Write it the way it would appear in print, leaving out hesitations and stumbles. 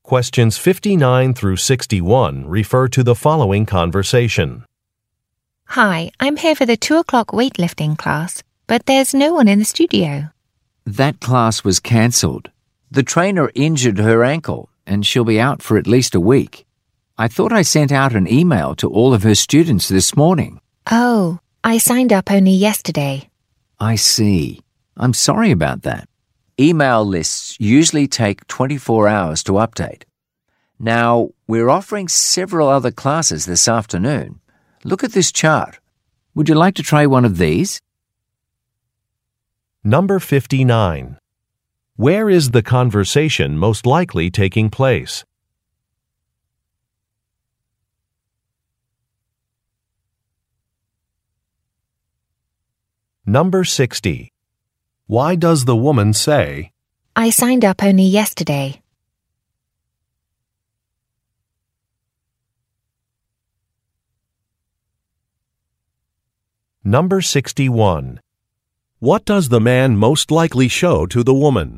Questions 59 through 61 refer to the following conversation. Hi, I'm here for the 2 o'clock weightlifting class, but there's no one in the studio. That class was cancelled. The trainer injured her ankle, and she'll be out for at least a week. I thought I sent out an email to all of her students this morning. Oh, I signed up only yesterday. I see. I'm sorry about that. Email lists usually take 24 hours to update. Now, we're offering several other classes this afternoon. Look at this chart. Would you like to try one of these? Number 59. Where is the conversation most likely taking place? Number 60. Why does the woman say, I signed up only yesterday. Number 61. What does the man most likely show to the woman?